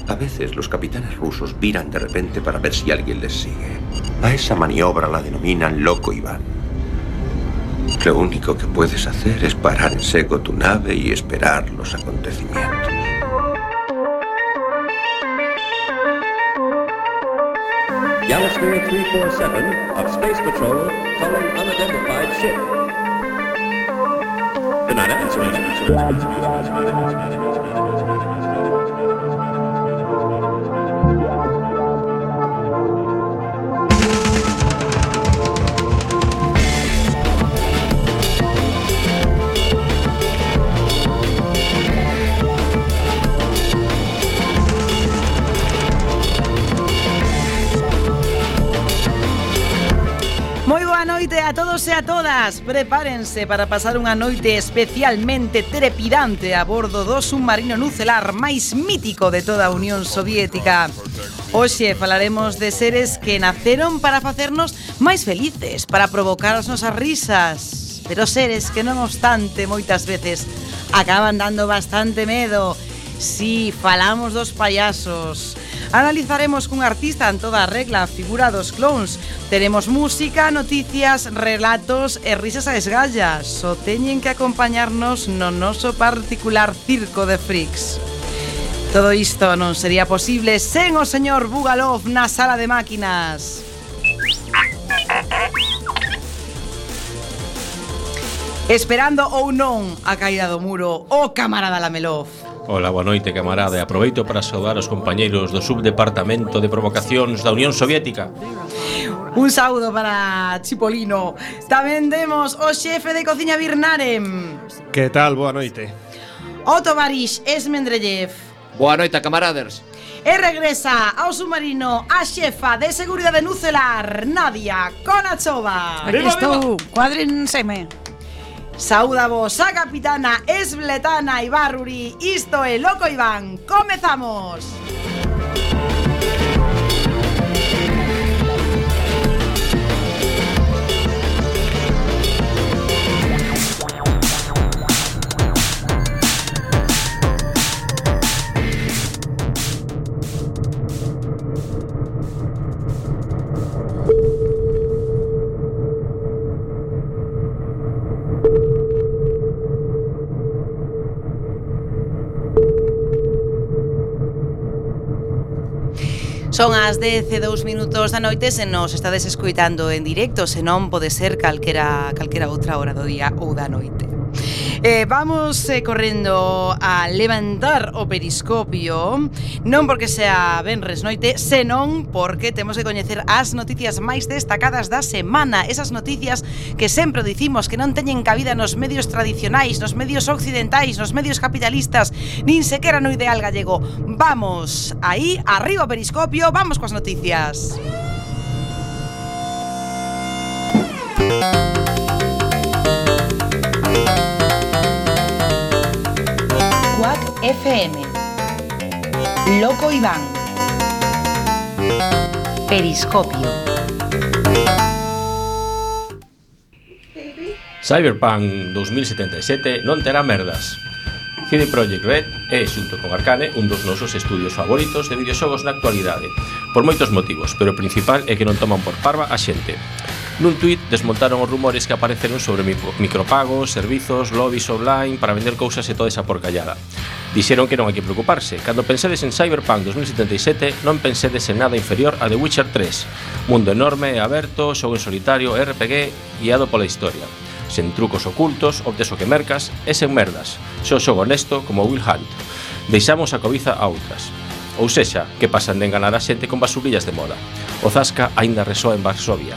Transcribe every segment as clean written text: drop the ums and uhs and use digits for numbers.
A veces los capitanes rusos viran de repente para ver si alguien les sigue. A esa maniobra la denominan Loco Iván. Lo único que puedes hacer es parar en seco tu nave y esperar los acontecimientos. Yamasphere 347 of Space Patrol calling unidentified ship. They're not answering. A todos e a todas, prepárense para pasar unha noite especialmente trepidante a bordo do submarino nucelar máis mítico de toda a Unión Soviética. Hoxe falaremos de seres que naceron para facernos máis felices, para provocar as nosas risas, pero seres que non obstante moitas veces acaban dando bastante medo. Si, falamos dos payasos. Analizaremos cun artista en toda a regla a figura dos clowns. Teremos música, noticias, relatos e risas a esgallas. Só teñen que acompañarnos no noso particular circo de freaks. Todo isto non sería posible sen o señor Bugalov na sala de máquinas. Esperando ou non a caída do muro, o camarada Lamelov. Hola, boa noite, camarada, e aproveito para saudar os compañeiros do Subdepartamento de Provocacións da Unión Soviética. Un saúdo para Chipolino. Tamén temos o xefe de cociña Birnarem. Que tal? Boa noite. O tovarish Esmendrellev. Boa noite, camaradas. E regresa ao submarino a xefa de seguridade nucelar, Nadia Konachova. Aquí estou, cuádrenseme. Saúda vos a capitana Esbletana Ibarruri. Isto é Loco Iván. Comezamos. Son as 10:02 da noite se nos estades escoitando en directo, se non pode ser calquera outra hora do día ou da noite. Vamos correndo a levantar o periscopio, non porque sea venres noite, senón porque temos que coñecer as noticias máis destacadas da semana, esas noticias que sempre dicimos que non teñen cabida nos medios tradicionais, nos medios occidentais, nos medios capitalistas, nin sequera no ideal gallego. Vamos, aí, arriba o periscopio, vamos coas noticias. FM Loco Iván Periscopio. Cyberpunk 2077 non terá merdas. CD Projekt Red é, xunto con Arcane, un dos nosos estudios favoritos de videoxogos na actualidade, por moitos motivos, pero o principal é que non toman por parva a xente. Nun tuit desmontaron os rumores que apareceron sobre micropagos, servizos, lobbies online para vender cousas e toda esa porcallada. Dixeron que non hai que preocuparse. Cando pensedes en Cyberpunk 2077, non pensedes en nada inferior a The Witcher 3. Mundo enorme e aberto, xogo en solitario, RPG, guiado pola historia. Sen trucos ocultos, obtes o que mercas e sen merdas. Xo xogo honesto como Will Hunt. Deixamos a cobiza a outras. Ou sexa, que pasan de enganar a xente con basurillas de moda. O zasca aínda resoa en Varsovia.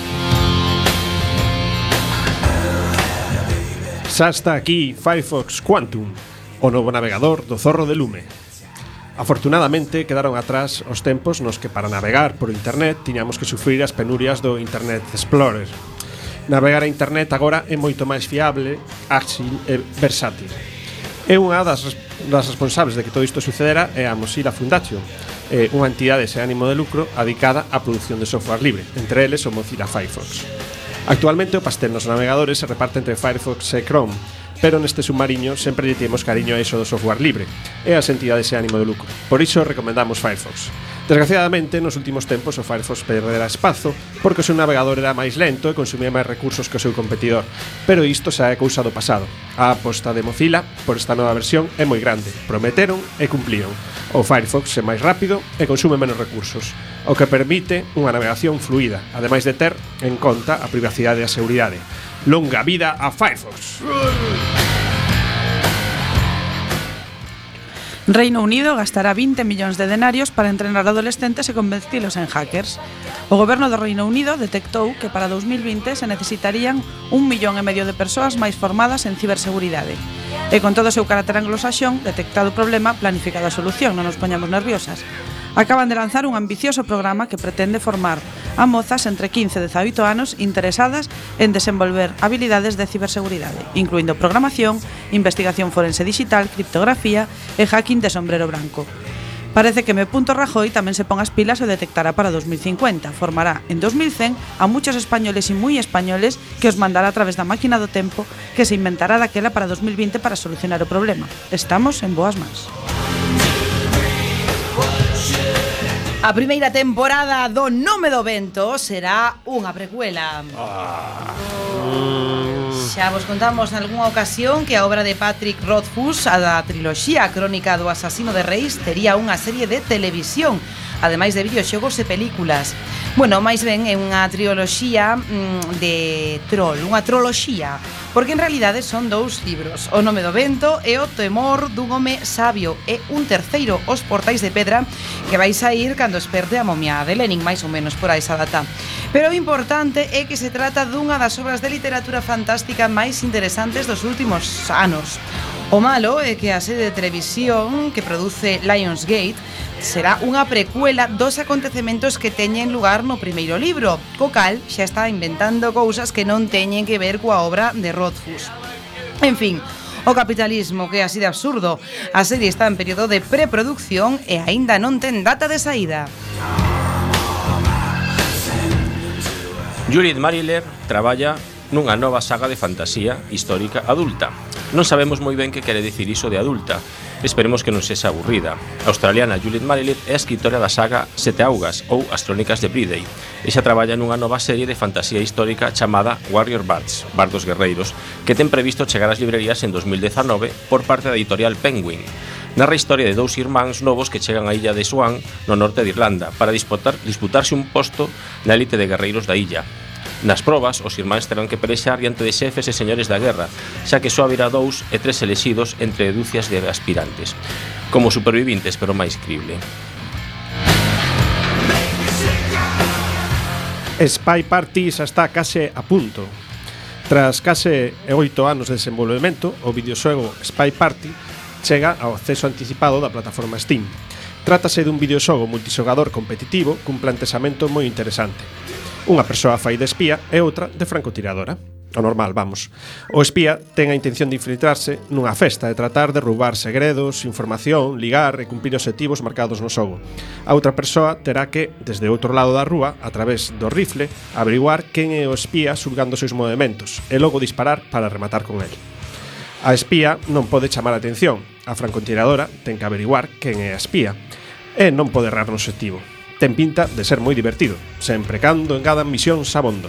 Xa está aquí Firefox Quantum, o novo navegador do Zorro de Lume. Afortunadamente quedaron atrás os tempos nos que para navegar por internet tiñamos que sufrir as penurias do Internet Explorer. Navegar a internet agora é moito máis fiable, ágil e versátil. É unha das responsables de que todo isto sucedera é a Mozilla Foundation, unha entidade sen ánimo de lucro dedicada á produción de software libre, entre eles o Mozilla Firefox. Actualmente o pastel nos navegadores se reparte entre Firefox e Chrome, pero neste submarino sempre lle temos cariño a iso do software libre e as entidades e ánimo de lucro. Por iso recomendamos Firefox. Desgraciadamente, nos últimos tempos o Firefox perderá espazo porque o seu navegador era máis lento e consumía máis recursos que o seu competidor, pero isto xa é cousa do pasado. A aposta de Mozilla por esta nova versión é moi grande, prometeron e cumplíron. O Firefox é máis rápido e consume menos recursos, o que permite unha navegación fluida, ademais de ter en conta a privacidade e a seguridade. Longa vida a Firefox! Reino Unido gastará 20 millóns de denarios para entrenar adolescentes e convertilos en hackers. O goberno do Reino Unido detectou que para 2020 se necesitarían 1,5 millón de persoas máis formadas en ciberseguridade. E con todo o seu carácter anglosaxón, detectado o problema, planificada a solución, non nos poñamos nerviosas. Acaban de lanzar un ambicioso programa que pretende formar a mozas entre 15 e 18 anos interesadas en desenvolver habilidades de ciberseguridade, incluindo programación, investigación forense digital, criptografía e hacking de sombrero branco. Parece que Rajoy tamén se pon as pilas e detectará para 2050. Formará en 2100 a muchos españoles e moi españoles que os mandará a través da máquina do tempo que se inventará daquela para 2020 para solucionar o problema. Estamos en boas mans. A primeira temporada do Nome do Vento será unha precuela. Xa vos contamos nalgúna ocasión que a obra de Patrick Rothfuss, a da triloxía Crónica do Asasino de Reis, tería unha serie de televisión, ademais de videoxogos e películas. Bueno, máis ben é unha triloxía de troll, unha troloxía, porque en realidade son 2 libros, O Nome do Vento e O Temor dun home sabio, e un terceiro, Os Portais de Pedra, que vai saír cando esperte a momia de Lenin, máis ou menos por a esa data. Pero o importante é que se trata dunha das obras de literatura fantástica máis interesantes dos últimos anos. O malo é que a serie de televisión que produce Lionsgate será unha precuela dos acontecementos que teñen lugar no primeiro libro, co cal xa está inventando cousas que non teñen que ver coa obra de Rothfuss. En fin, o capitalismo, que é así de absurdo. A serie está en período de preproducción e aínda non ten data de saída. Judith Marler traballa nunha nova saga de fantasía histórica adulta. Non sabemos moi ben que quere dicir iso de adulta. Esperemos que non sexa aburrida. A australiana Judith Marler é a escritora da saga Sete Augas ou As Crónicas de Bridey. E xa traballa nunha nova serie de fantasía histórica chamada Warrior Bards, Bardos Guerreiros, que ten previsto chegar ás librerías en 2019 por parte da editorial Penguin. Narra a historia de 2 irmáns novos que chegan á illa de Swan, no norte de Irlanda, para disputarse un posto na elite de guerreiros da illa. Nas probas, os irmáns terán que pelexar diante de xefes e señores da guerra, xa que só haberá 2 e 3 elexidos entre dúcias de aspirantes, como supervivintes, pero máis crible. Spy Party xa está case a punto. Tras case 8 anos de desenvolvemento, o videoxogo Spy Party chega ao acceso anticipado da plataforma Steam. Trátase dun videoxogo multixogador competitivo cun planteamento moi interesante. Unha persoa fai de espía e outra de francotiradora. O normal, vamos. O espía ten a intención de infiltrarse nunha festa e tratar de roubar segredos, información, ligar e cumprir obxectivos marcados no xogo. A outra persoa terá que, desde outro lado da rúa, a través do rifle, averiguar quen é o espía xulgando os seus movementos e logo disparar para rematar con el. A espía non pode chamar a atención. A francotiradora ten que averiguar quen é a espía e non pode errar no obxectivo. Ten pinta de ser moi divertido, sempre cando engadan misións abondo.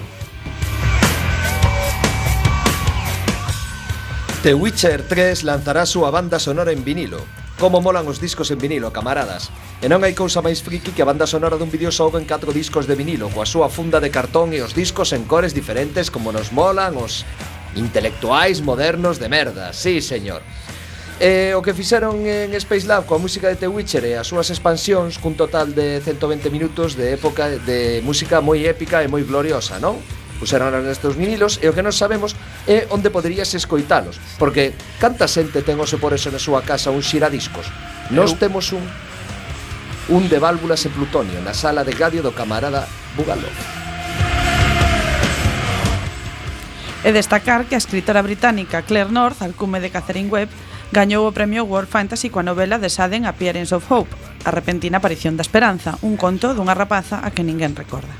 The Witcher 3 lanzará a súa banda sonora en vinilo. Como molan os discos en vinilo, camaradas. E non hai cousa máis friki que a banda sonora dun videoxogo en 4 discos de vinilo, coa súa funda de cartón e os discos en cores diferentes como nos molan os intelectuais modernos de merda. Sí, señor. O que fixeron en Space Lab coa música de The Witcher e as súas expansións cun total de 120 minutos de época de música moi épica e moi gloriosa, non? Puseron nestes vinilos e o que non sabemos é onde poderías escoitalos, porque canta xente ten o por eso na súa casa un xiradiscos. Nós temos un de válvulas e plutonio na sala de gadio do camarada Bugalov. E destacar que a escritora británica Claire North, alcume de Catherine Webb, gañou o premio World Fantasy coa novela The Sudden Appearance of Hope, a repentina aparición da esperanza, un conto dunha rapaza a que ninguén recorda.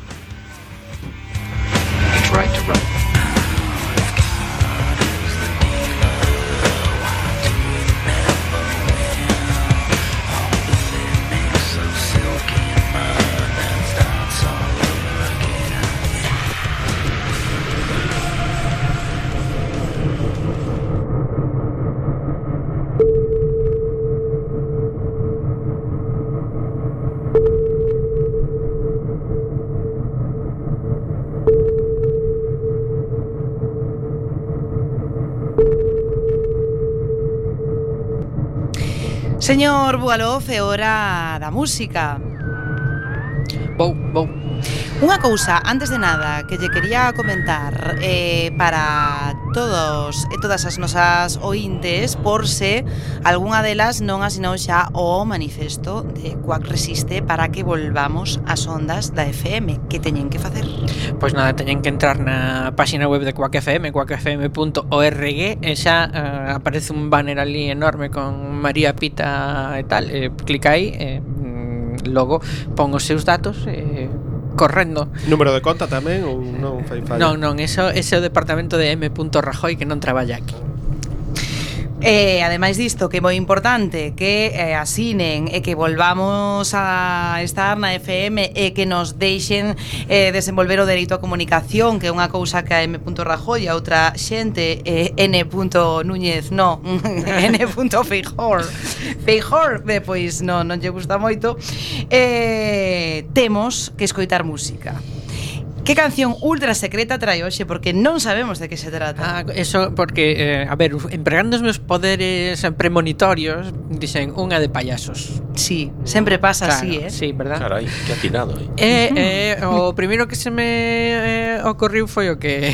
Señor Bugalov, é hora da música. Vou. Unha cousa, antes de nada, que lle quería comentar para todos e todas as nosas ointes, por se algunha delas non asinou xa o manifesto de Quack Resiste para que volvamos ás ondas da FM. Que teñen que facer? Pois nada, teñen que entrar na página web de Quack FM, quackfm.org, e xa aparece un banner ali enorme con María Pita e tal, clica aí, logo pon os seus datos correndo. Número de conta tamén ou non fai fallo? Non, ese é o departamento de M. Rajoy que non traballa aquí. Ademais disto, que é moi importante que asinen e que volvamos a estar na FM e que nos deixen desenvolver o dereito a comunicación, que é unha cousa que a M. Rajoy e a outra xente N. Núñez, no N. Feijor pois non lle gusta moito. Temos que escoitar música. Que canción ultra secreta trae hoxe? Porque non sabemos de que se trata. Eso porque, a ver, empregando os meus poderes premonitorios, dicen unha de payasos. Sí, sempre pasa, claro, así, sí, verdad? Carai, que atinado, O primeiro que se me ocorriu foi o que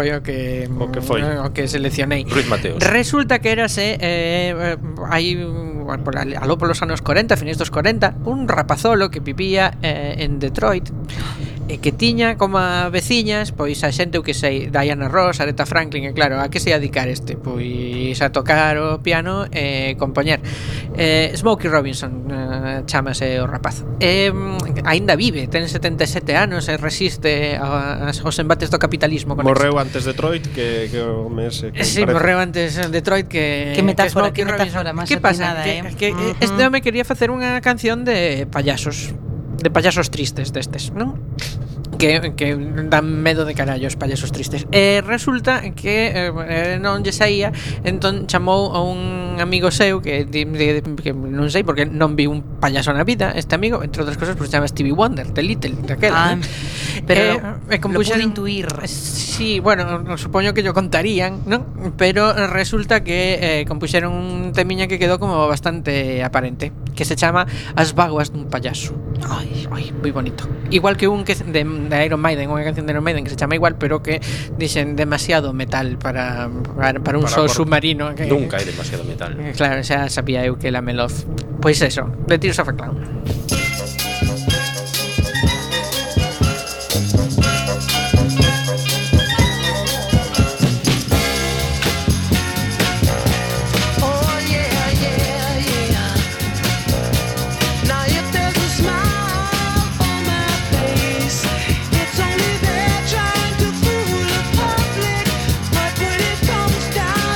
seleccionei. Ruiz Mateos. Resulta que érase hai aló polos anos 40, finis dos 40, un rapazolo que vivía en Detroit, e que tiña como veciñas, pois a xente, o que sei, Diana Ross, Aretha Franklin, e claro, a que se ia dedicar este? Pois a tocar o piano e compoñer. Smokey Robinson chamase o rapaz. Aínda vive, ten 77 anos e resiste aos embates do capitalismo. Morreu antes Detroit que o mes que sí, morreu antes Detroit que metáfora, que metáfora máis que pasa? Atinada, que este home quería facer unha canción de payasos tristes destes, non? Que dan medo de carallo os payasos tristes. Resulta que non lle saía, entón chamou a un amigo seu que non sei porque non vi un payaso na vida, este amigo, entre outras cosas, pues se chama Stevie Wonder, The Little, daquela. Pero lo pude intuir. Sí, bueno, supoño que yo contarían, ¿no? Pero resulta que compuxeron un temiña que quedou como bastante aparente, que se chama As vaguas dun payaso. Ai, moi bonito. Igual que un que de Iron Maiden, unha canción de Iron Maiden que se chama igual, pero que dicen demasiado metal para un só submarino que, nunca hai demasiado metal. Claro, xa sabía eu que la Melov. Pois eso, de Tears of a Clown.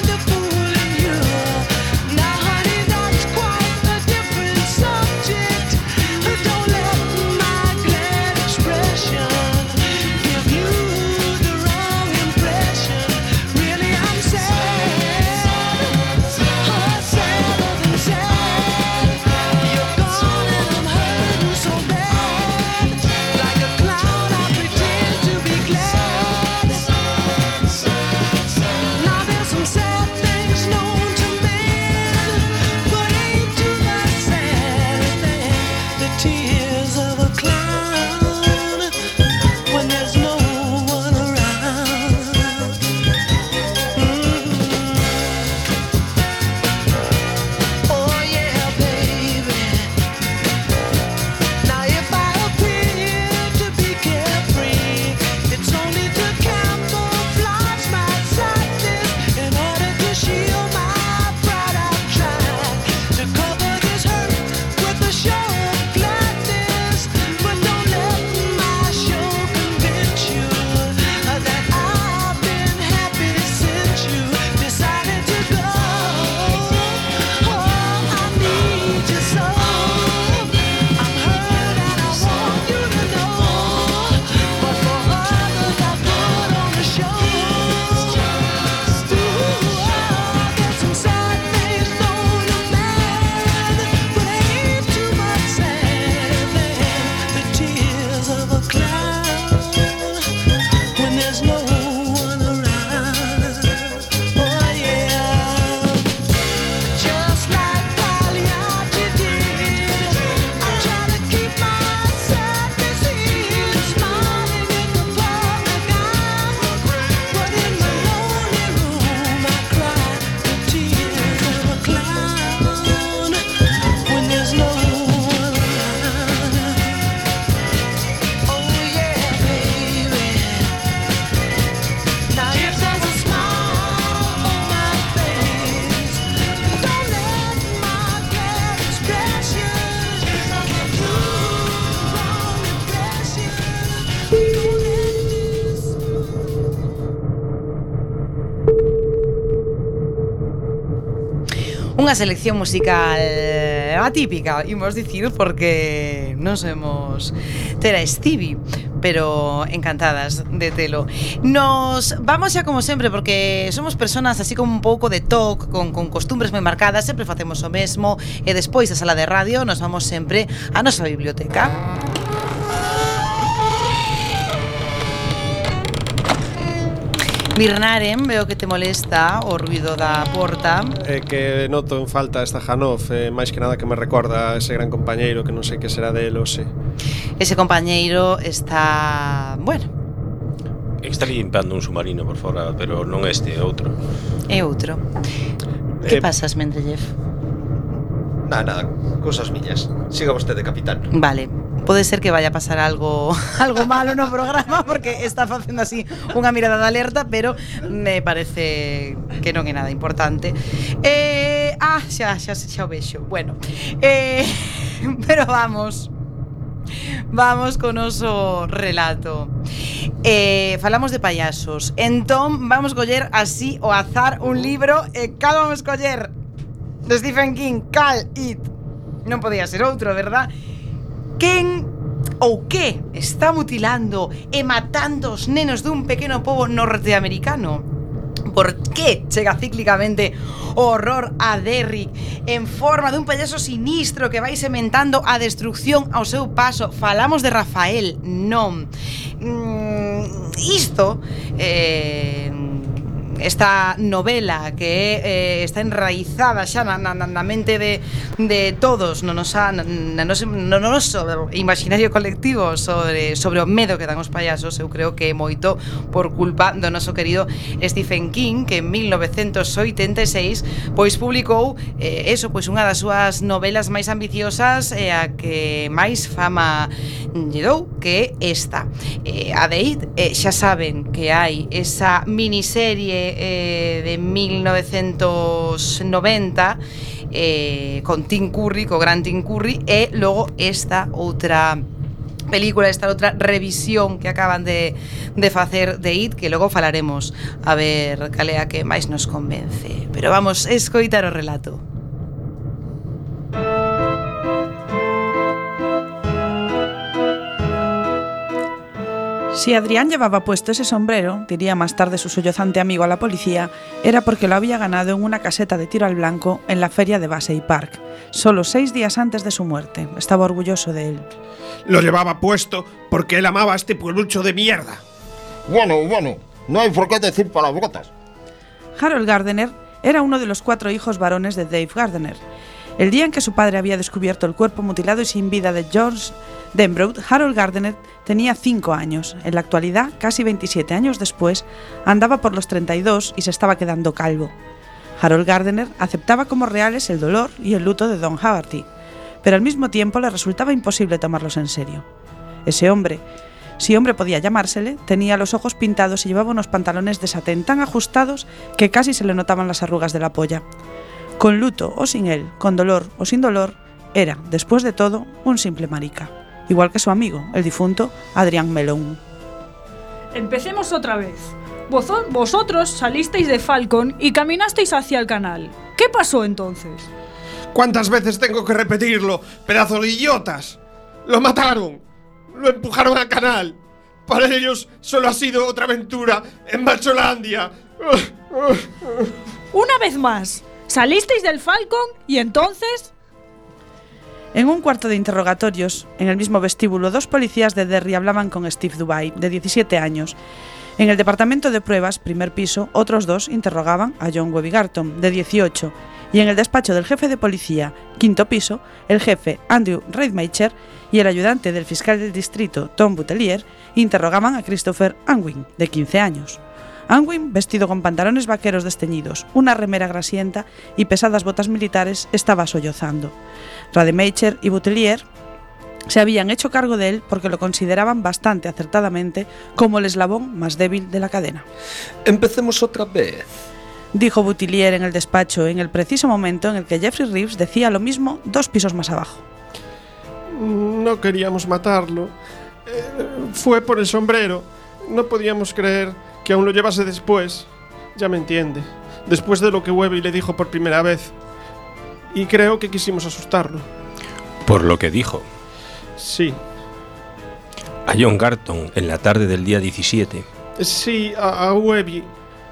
Now honey, that's quite a different subject. Unha selección musical atípica, imos dicir, porque non sabemos ter a Stevie, pero encantadas de telo. Nos vamos xa como sempre, porque somos personas así como un pouco de toc, con costumbres moi marcadas, sempre facemos o mesmo, e despois da sala de radio nos vamos sempre á nosa biblioteca. Birnaren, veo que te molesta o ruido da porta. Que noto en falta esta Janov, máis que nada que me recorda a ese gran compañeiro que non sei que será del, ose. Ese compañeiro está... bueno. Está limpando un submarino por fora, pero non este, é outro. É outro. Que pasas, Mendeleev? Nada, cosas miñas. Siga vostede, capitán. Vale. Pode ser que vaya a pasar algo malo no programa, porque está facendo así unha mirada de alerta, pero me parece que non é nada importante. Xa o vexo. Bueno, pero vamos con noso relato. Falamos de payasos. Entón vamos coller así ao azar un libro. Cal vamos coller? De Stephen King, Cal It. Non podía ser outro, verdad? Quen ou que está mutilando e matando os nenos dun pequeno pobo norteamericano? Por que chega cíclicamente o horror a Derrick en forma dun payaso sinistro que vai sementando a destrucción ao seu paso? Falamos de Rafael, non. Isto esta novela que está enraizada xa na mente de todos no noso imaginario colectivo sobre o medo que dan os payasos. Eu creo que moito por culpa do noso querido Stephen King, que en 1986 pois publicou unha das súas novelas máis ambiciosas e a que máis fama lle dou, que é esta, a de It. Xa saben que hai esa miniserie de 1990 con Tim Curry, co gran Tim Curry, e logo esta outra película, esta outra revisión que acaban de facer de It, que logo falaremos a ver cal é a que máis nos convence. Pero vamos a escoitar o relato. Si Adrián llevaba puesto ese sombrero, diría más tarde su sollozante amigo a la policía, era porque lo había ganado en una caseta de tiro al blanco en la feria de Bassey Park, solo 6 días antes de su muerte. Estaba orgulloso de él. Lo llevaba puesto porque él amaba a este pueblucho de mierda. Bueno, no hay por qué decir palabrotas. Harold Gardner era uno de los 4 hijos varones de Dave Gardner. El día en que su padre había descubierto el cuerpo mutilado y sin vida de George Denbrough, Harold Gardner tenía 5 años. En la actualidad, casi 27 años después, andaba por los 32 y se estaba quedando calvo. Harold Gardner aceptaba como reales el dolor y el luto de Don Haggerty, pero al mismo tiempo le resultaba imposible tomarlos en serio. Ese hombre, si hombre podía llamársele, tenía los ojos pintados y llevaba unos pantalones de satén tan ajustados que casi se le notaban las arrugas de la polla. Con luto o sin él, con dolor o sin dolor, era, después de todo, un simple marica. Igual que su amigo, el difunto Adrián Melón. Empecemos otra vez. Vosotros salisteis de Falcon y caminasteis hacia el canal. ¿Qué pasó entonces? ¿Cuántas veces tengo que repetirlo, pedazo de idiotas? ¡Lo mataron! ¡Lo empujaron al canal! Para ellos solo ha sido otra aventura en Macholandia. Una vez más, salisteis del Falcon y entonces... En un cuarto de interrogatorios, en el mismo vestíbulo, 2 policías de Derry hablaban con Steve Dubai, de 17 años. En el departamento de pruebas, primer piso, otros 2 interrogaban a John Webby Garton, de 18, y en el despacho del jefe de policía, quinto piso, el jefe Andrew Rademacher y el ayudante del fiscal del distrito, Tom Boutelier, interrogaban a Christopher Unwin, de 15 años. Unwin, vestido con pantalones vaqueros desteñidos, una remera grasienta y pesadas botas militares, estaba sollozando. Rademacher y Boutelier se habían hecho cargo de él porque lo consideraban bastante acertadamente como el eslabón más débil de la cadena. Empecemos otra vez, dijo Boutelier en el despacho en el preciso momento en el que Jeffrey Reeves decía lo mismo 2 pisos más abajo. No queríamos matarlo. Fue por el sombrero. No podíamos creer que aún lo llevase después. Ya me entiende. Después de lo que Webby le dijo por primera vez. y creo que quisimos asustarlo. Por lo que dijo. Sí. A John Garton en la tarde del día 17. Sí, a Webby.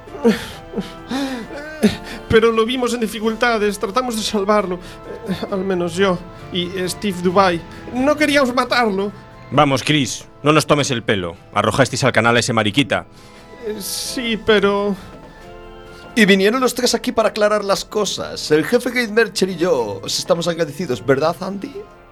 Pero lo vimos en dificultades, tratamos de salvarlo. Al menos yo y Steve Dubai. No queríamos matarlo. Vamos, Chris, no nos tomes el pelo. Arrojasteis al canal a ese mariquita. Sí, pero... Y vinieron los tres aquí para aclarar las cosas. El jefe Kate Mercer y yo os estamos agradecidos, ¿verdad, Andy?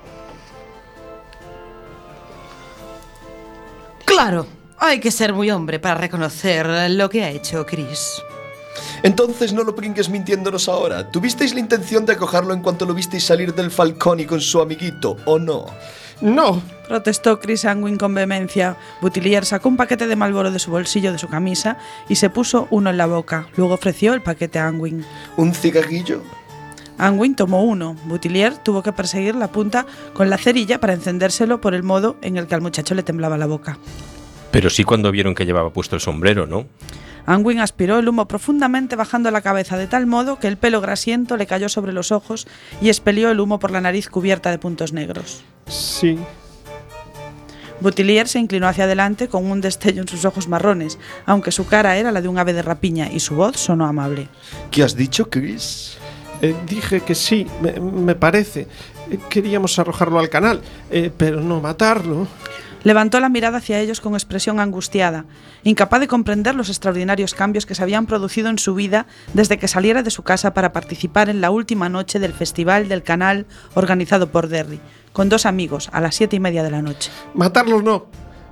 Claro, hay que ser muy hombre para reconocer lo que ha hecho Chris. Entonces no lo brinques mintiéndonos ahora. ¿Tuvisteis la intención de acogerlo en cuanto lo visteis salir del Falconi con su amiguito, o no? ¡No! Protestó Chris Angwin con vehemencia. Boutillier sacó un paquete de Marlboro de su bolsillo de su camisa y se puso uno en la boca. Luego ofreció el paquete a Angwin. ¿Un cigarrillo? Angwin tomó uno. Boutillier tuvo que perseguir la punta con la cerilla para encendérselo por el modo en el que al muchacho le temblaba la boca. Pero sí cuando vieron que llevaba puesto el sombrero, ¿no? Angwin aspiró el humo profundamente bajando la cabeza de tal modo que el pelo grasiento le cayó sobre los ojos y expelió el humo por la nariz cubierta de puntos negros. Sí. Boutillier se inclinó hacia adelante con un destello en sus ojos marrones, aunque su cara era la de un ave de rapiña y su voz sonó amable. ¿Qué has dicho, Chris? Dije que sí, me parece. Queríamos arrojarlo al canal, pero no matarlo. Levantó la mirada hacia ellos con expresión angustiada, incapaz de comprender los extraordinarios cambios que se habían producido en su vida desde que saliera de su casa para participar en la última noche del Festival del Canal organizado por Derry, con dos amigos, a las 7:30 de la noche. Matarlos no.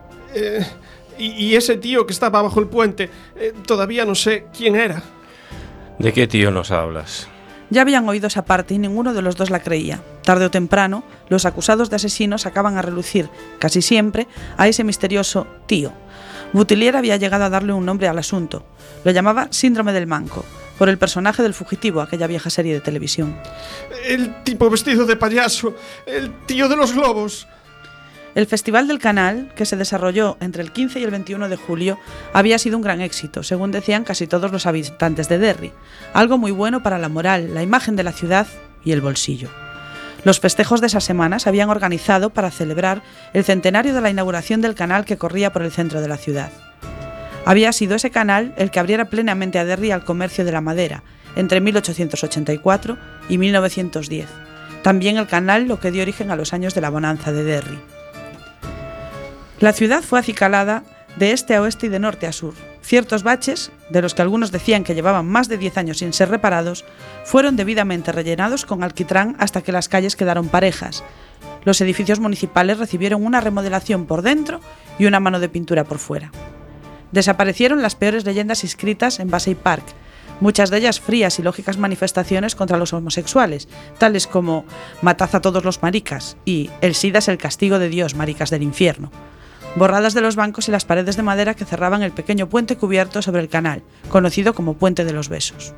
Y ese tío que estaba bajo el puente, todavía no sé quién era. ¿De qué tío nos hablas? Ya habían oído esa parte y ninguno de los dos la creía. Tarde o temprano, los acusados de asesinos sacaban a relucir, casi siempre, a ese misterioso tío. Boutillier había llegado a darle un nombre al asunto. Lo llamaba Síndrome del Manco, por el personaje del fugitivo, aquella vieja serie de televisión. El tipo vestido de payaso, el tío de los globos. El Festival del Canal, que se desarrolló entre el 15 y el 21 de julio, había sido un gran éxito, según decían casi todos los habitantes de Derry. Algo muy bueno para la moral, la imagen de la ciudad y el bolsillo. Los festejos de esas semanas se habían organizado para celebrar el centenario de la inauguración del canal que corría por el centro de la ciudad. Había sido ese canal el que abriera plenamente a Derry al comercio de la madera, entre 1884 y 1910. También el canal lo que dio origen a los años de la bonanza de Derry. La ciudad fue acicalada de este a oeste y de norte a sur. Ciertos baches, de los que algunos decían que llevaban más de 10 años sin ser reparados, fueron debidamente rellenados con alquitrán hasta que las calles quedaron parejas. Los edificios municipales recibieron una remodelación por dentro y una mano de pintura por fuera. Desaparecieron las peores leyendas inscritas en Bassey Park, muchas de ellas frías y lógicas manifestaciones contra los homosexuales, tales como «Matad a todos los maricas» y «El SIDA es el castigo de Dios, maricas del infierno», borradas de los bancos y las paredes de madera que cerraban el pequeño puente cubierto sobre el canal, conocido como Puente de los Besos.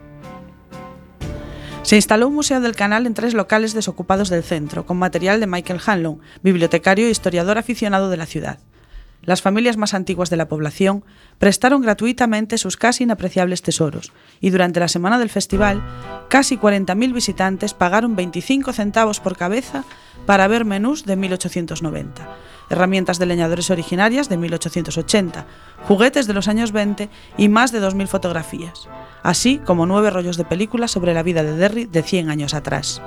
Se instaló un museo del canal en 3 locales desocupados del centro, con material de Michael Hanlon, bibliotecario e historiador aficionado de la ciudad. Las familias más antiguas de la población prestaron gratuitamente sus casi inapreciables tesoros, y durante la semana del festival, casi 40.000 visitantes pagaron 25 centavos por cabeza para ver menús de 1890, herramientas de leñadores originarias de 1880, juguetes de los años 20 y más de 2.000 fotografías, así como 9 rollos de películas sobre la vida de Derry de 100 años atrás.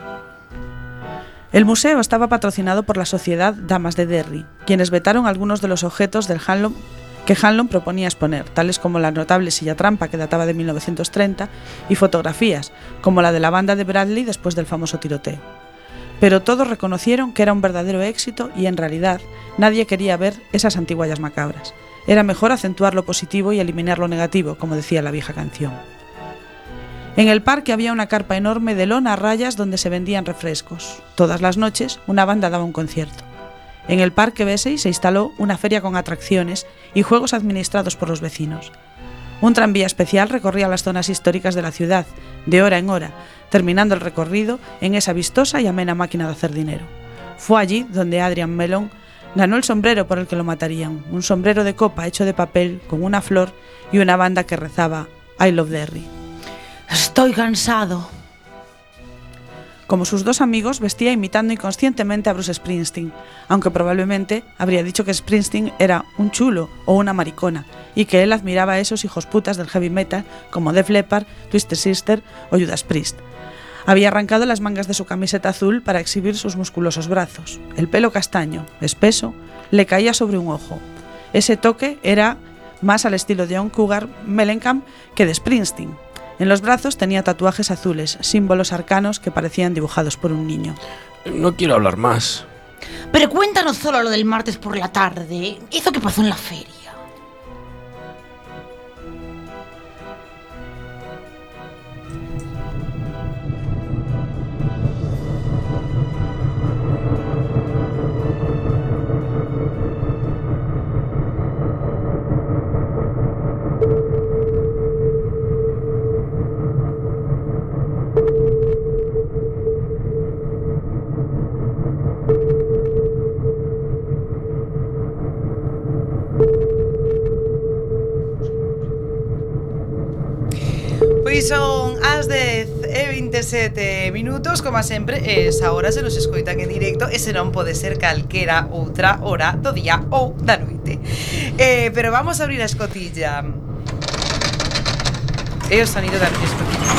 El museo estaba patrocinado por la Sociedad Damas de Derry, quienes vetaron algunos de los objetos del que Hanlon proponía exponer, tales como la notable silla trampa que databa de 1930 y fotografías, como la de la banda de Bradley después del famoso tiroteo. Pero todos reconocieron que era un verdadero éxito y en realidad nadie quería ver esas antiguallas macabras. Era mejor acentuar lo positivo y eliminar lo negativo, como decía la vieja canción. En el parque había una carpa enorme de lona a rayas donde se vendían refrescos. Todas las noches una banda daba un concierto. En el parque Bassey se instaló una feria con atracciones y juegos administrados por los vecinos. Un tranvía especial recorría las zonas históricas de la ciudad, de hora en hora, terminando el recorrido en esa vistosa y amena máquina de hacer dinero. Fue allí donde Adrian Mellon ganó el sombrero por el que lo matarían, un sombrero de copa hecho de papel con una flor y una banda que rezaba I Love Derry. Estoy cansado. Como sus dos amigos, vestía imitando inconscientemente a Bruce Springsteen, aunque probablemente habría dicho que Springsteen era un chulo o una maricona, y que él admiraba a esos hijos putas del heavy metal como Def Leppard, Twisted Sister o Judas Priest. Había arrancado las mangas de su camiseta azul para exhibir sus musculosos brazos. El pelo castaño, espeso, le caía sobre un ojo. Ese toque era más al estilo de John Cougar Mellencamp que de Springsteen. En los brazos tenía tatuajes azules, símbolos arcanos que parecían dibujados por un niño. No quiero hablar más. Pero cuéntanos solo lo del martes por la tarde. ¿Eso qué pasó en la feria? Pois son as 10:27 minutos, como sempre, esa hora se nos escoitan en directo e se non pode ser calquera outra hora do día ou da noite. Pero vamos a abrir a escotilla. E o sonido da escotilla.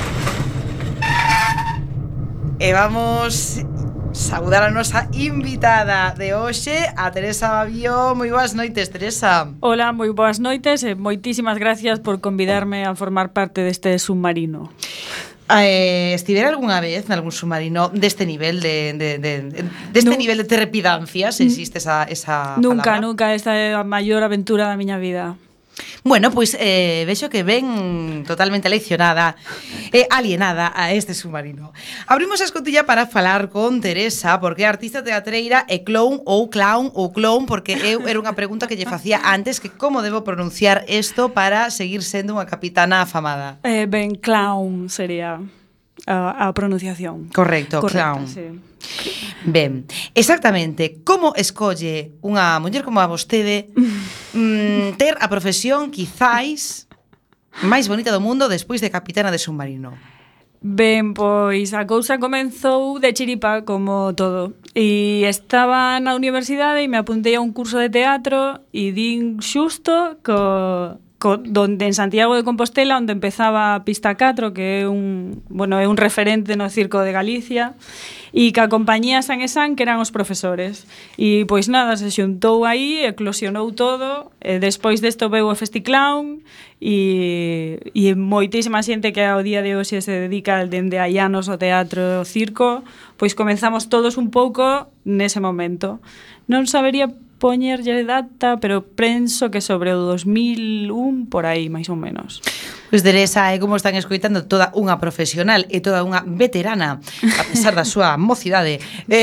E vamos saudar a nosa invitada de hoxe, a Teresa Babío. Moi boas noites, Teresa. Hola, moi boas noites e moitísimas gracias por convidarme a formar parte deste submarino. Estivera algunha vez nalgún submarino deste nivel nivel de trepidancia, se existe esa Nunca, palabra? nunca, esta é a maior aventura da miña vida. Bueno, pois vexo que ven totalmente aleccionada alienada a este submarino. Abrimos a escotilla para falar con Teresa, porque é artista teatreira e clown, porque era unha pregunta que lle facía antes, que como debo pronunciar isto para seguir sendo unha capitana afamada. Ben, clown sería a pronunciación. Correcto, clown. Sí. Ben, exactamente, como escolle unha muller como a vostede ter a profesión quizáis máis bonita do mundo despois de capitana de submarino? Ben, pois a cousa comenzou de chiripa como todo. E estaba na universidade e me apuntei a un curso de teatro e din xusto donde en Santiago de Compostela, onde empezaba a Pista 4, que é un referente no circo de Galicia, e que a compañía San e San, que eran os profesores. E pois nada, se xuntou aí, eclosionou todo, e despois desto veu o Festiclown, e moitísima xente que ao día de hoxe se dedica dende hai anos ao teatro e ao circo, pois comenzamos todos un pouco nese momento. Non sabería poñerlle data, pero penso que sobre o 2001 por aí, máis ou menos. Pois Teresa é, como están escoitando, toda unha profesional e toda unha veterana, a pesar da súa mocidade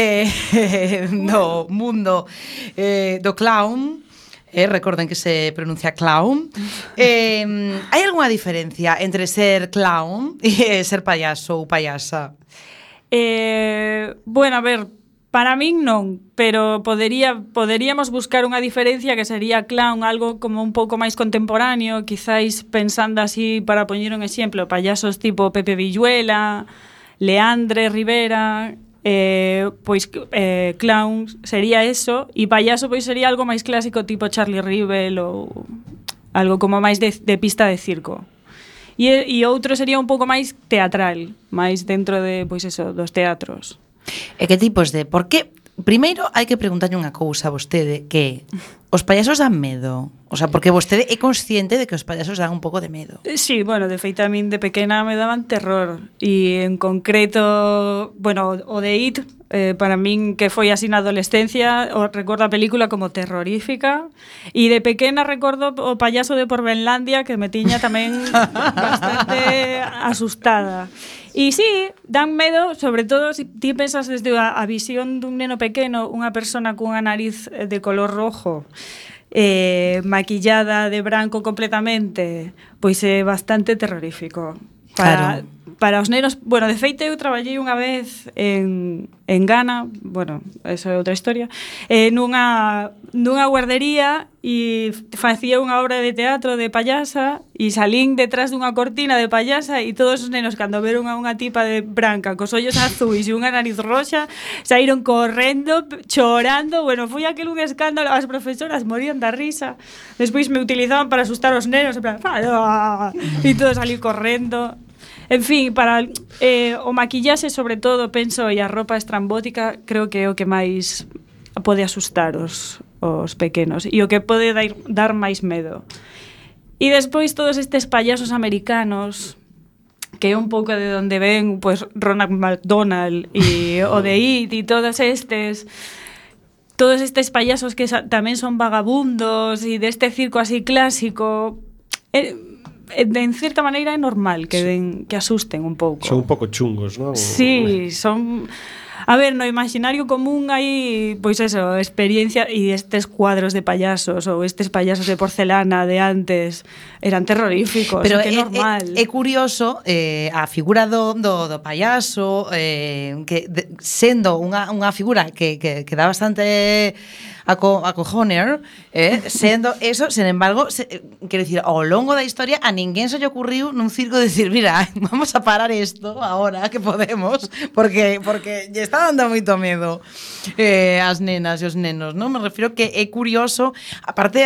no mundo do clown. Recorden que se pronuncia clown. Hai algunha diferencia entre ser clown e ser payaso ou payasa? Bueno, a ver, para min non, pero poderíamos buscar unha diferencia que sería clown, algo como un pouco máis contemporáneo, quizáis pensando así, para poñer un exemplo, payasos tipo Pepe Villuela, Leandre Rivera, pois clown sería eso, e payaso pois sería algo máis clásico tipo Charlie Rivel ou algo como máis de pista de circo. E outro sería un pouco máis teatral, máis dentro de, pois eso, dos teatros. E que tipos de... Por que... Primeiro hai que preguntarlle unha cousa a vostede, que os payasos dan medo? O sea, porque vostede é consciente de que os payasos dan un pouco de medo. Sí, bueno, de feito a min de pequena me daban terror. E en concreto, bueno, o de It, para min que foi así na adolescencia, recordo a película como terrorífica. E de pequena recordo o payaso de Porvenlandia, que me tiña tamén bastante asustada. E sí, dan medo, sobre todo se ti pensas desde a visión dun neno pequeno, unha persona cunha nariz de color rojo, maquillada de branco completamente, pois é bastante terrorífico. para os nenos, bueno, de feito eu traballei unha vez en Ghana, bueno, esa é outra historia, nunha guardería e facía unha obra de teatro de payasa e salín detrás dunha cortina de payasa e todos os nenos cando veron a unha tipa de branca cos ollos azuis e unha nariz roxa saíron correndo, chorando, bueno, foi aquel un escándalo, as profesoras morían da risa, despois me utilizaban para asustar os nenos, en plan, e todos salir correndo. En fin, para o maquillaxe sobre todo, penso, e a roupa estrambótica creo que é o que máis pode asustar os pequenos e o que pode dar máis medo. E despois todos estes payasos americanos que é un pouco de onde ven pues, Ronald McDonald e o de It e todos estes payasos que tamén son vagabundos e deste circo así clásico, en cierta maneira é normal que que asusten un pouco. Son un pouco chungos, non? Sí, son... A ver, no imaginario común hai, pois eso, experiencia e estes cuadros de payasos ou estes payasos de porcelana de antes eran terroríficos, pero que é normal. É curioso a figura do payaso que sendo unha figura que dá bastante acojoner, sendo eso, sen embargo, quero dicir, ao longo da historia a ninguén se lle ocurriu nun circo decir, mira, vamos a parar isto agora que podemos, porque lle está dando moito medo as nenas e os nenos, non? Me refiro que é curioso, aparte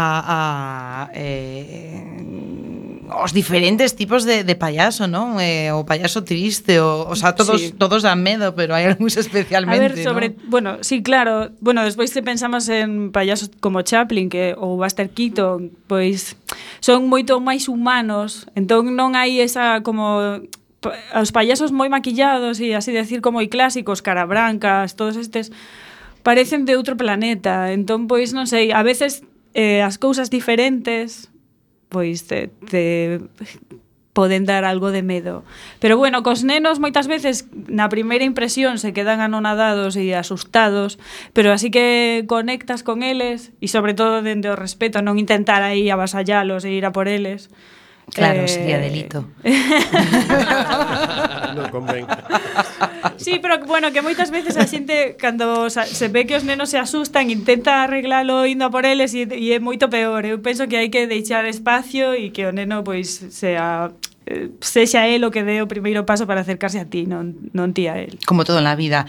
os diferentes tipos de payaso, non? O payaso triste, o sea, todos dan medo, pero hai algúns especialmente, a ver, sobre, ¿no? Bueno, sí, claro. Bueno, despois se pensamos en payasos como Chaplin ou Buster Keaton, pois son moito máis humanos, entón non hai esa como os payasos moi maquillados e así decir como moi clásicos, cara brancas, todos estes parecen de outro planeta, entón pois non sei, a veces as cousas diferentes pois te poden dar algo de medo. Pero bueno, cos nenos moitas veces na primeira impresión se quedan anonadados e asustados, pero así que conectas con eles e sobre todo dende o respeto, non intentar aí avasallalos e ir a por eles. Claro, sería delito. Non convén. Sí, pero bueno, que moitas veces a xente cando se ve que os nenos se asustan intenta arreglalo indo a por eles e é moito peor. Eu penso que hai que deixar espacio e que o neno pois sexa el o que dé o primeiro paso para acercarse a ti, non ti a el. Como todo en la vida.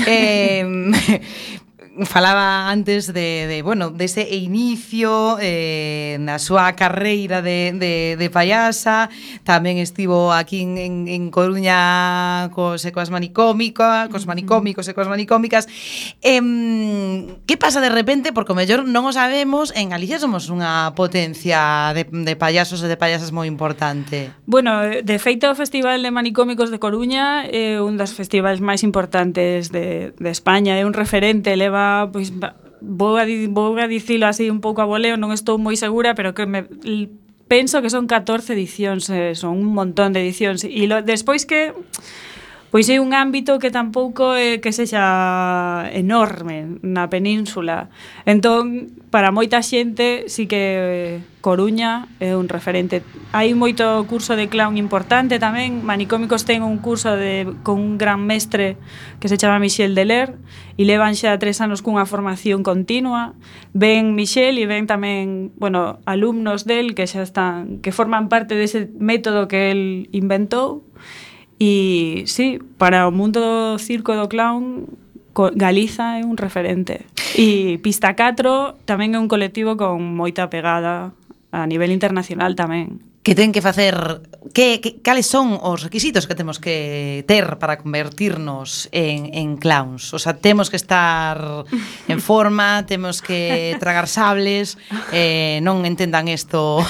Falaba antes dese inicio na súa carreira de payasa, tamén estivo aquí en Coruña coas manicómicas e coas manicómicas. Que pasa de repente? Porque o mellor non o sabemos, en Galicia somos unha potencia de payasos e de payasas moi importante. Bueno, de feito o Festival de Manicómicos de Coruña é un dos festivais máis importantes de España, é un referente, leva pois vou a dicilo así un pouco a voleo, non estou moi segura, pero que penso que son 14 edicións, son un montón de edicións e despois que pois é un ámbito que tampouco é que sexa enorme na península. Entón, para moita xente sí que Coruña é un referente. Hai moito curso de clown importante tamén. Manicómicos ten un curso con un gran mestre que se chama Michel Deler e levan xa 3 anos cunha formación continua. Ven Michel e ven tamén, bueno, alumnos del que xa están, que forman parte dese método que el inventou. E sí, para o mundo do circo do clown Galiza é un referente. E Pista 4 tamén é un colectivo con moita pegada a nivel internacional tamén. Que ten que facer, cales son os requisitos que temos que ter para convertirnos en clowns? O sea, temos que estar en forma, temos que tragar sables, non entendan isto.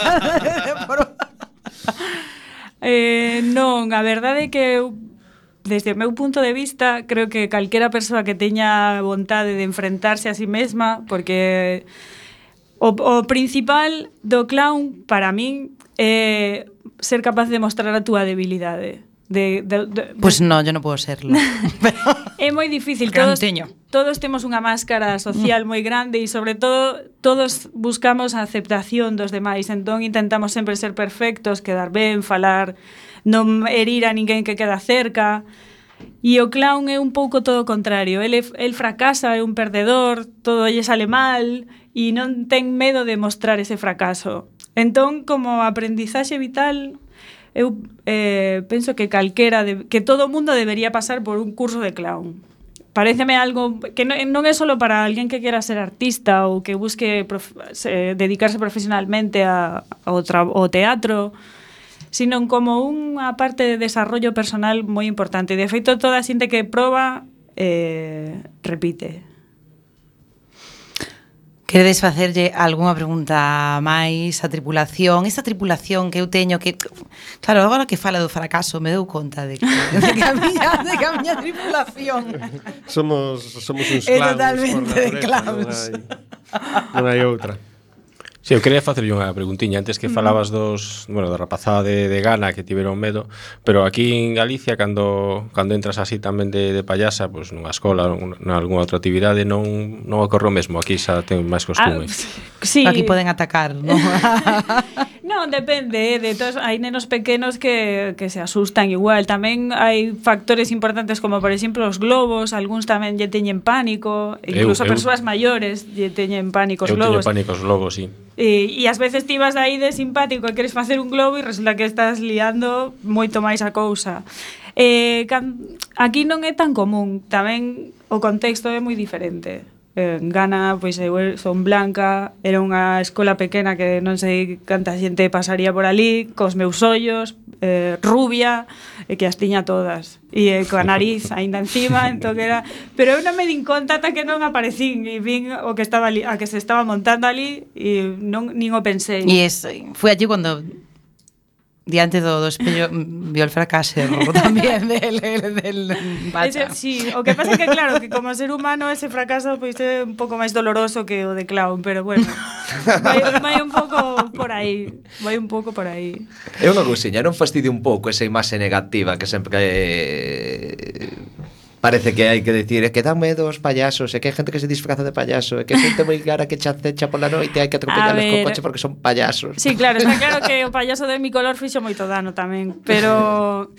Non, a verdade é que desde o meu punto de vista creo que calquera persoa que teña vontade de enfrentarse a si mesma, porque o principal do clown para min é ser capaz de mostrar a túa debilidade. Pues no, yo non podo serlo. É moi difícil, Canteño. todos temos unha máscara social moi grande e sobre todo todos buscamos a aceptación dos demais, entón intentamos sempre ser perfectos, quedar ben, falar, non herir a ninguén que queda cerca. E o clown é un pouco todo o contrario, el fracasa, é un perdedor, todo lle sale mal e non ten medo de mostrar ese fracaso. Entón, como aprendizaxe vital, eu penso que que todo o mundo debería pasar por un curso de clown. Paréceme algo que non é solo para alguén que quera ser artista ou que busque dedicarse profesionalmente ao teatro, sino como unha parte de desarrollo personal moi importante. De feito, toda a xente que proba repite. Queredes facerlle algunha pregunta máis á tripulación? Esta tripulación que eu teño que... Claro, agora que fala do fracaso me dou conta de que a miña tripulación Somos uns clowns. É totalmente de clowns. Non hai outra. Sí, eu quería facerlle unha preguntiña antes que falabas da rapazada de Ghana que tiveron medo, pero aquí en Galicia cando entras así tamén de payasa, pois nunha escola, nalgúna outra actividade non ocorre o mesmo, aquí xa ten máis costume. Sí. Aquí poden atacar, non? Non, depende, de todos, hai nenos pequenos que se asustan igual. Tamén hai factores importantes como, por exemplo, os globos, algúns tamén lle teñen pánico, incluso persoas maiores lle teñen pánico os globos. Eu teño pánico os globos, sí. E ás veces ti vas aí de simpático e queres facer un globo e resulta que estás liando moito máis a cousa. Aquí non é tan común, tamén o contexto é moi diferente. En Ghana, pois eu son blanca, era unha escola pequena que non sei canta xente pasaría por ali, cos meus ollos, rubia, e que as tiña todas. E coa nariz aínda encima, entón era... Pero eu non me din conta ata que non aparecín e vin o que estaba ali, a que se estaba montando ali e nin o pensei. E foi allí cando diante do espello vio el fracaso tamén del pacha. Sí, o que pasa é que claro, que como ser humano ese fracaso pois é un pouco máis doloroso que o de clown, pero bueno, vai un pouco por aí, É unha cousiña, non fastidia un pouco esa imaxe negativa que sempre parece que hai que decir, é que dan medo os payasos, é que hai gente que se disfraza de payaso, é que hai xente moi cara que chacecha pola noite e hai que atropellarles co coche porque son payasos. Sí, claro, está claro que o payaso de mi color fixo moito dano tamén, pero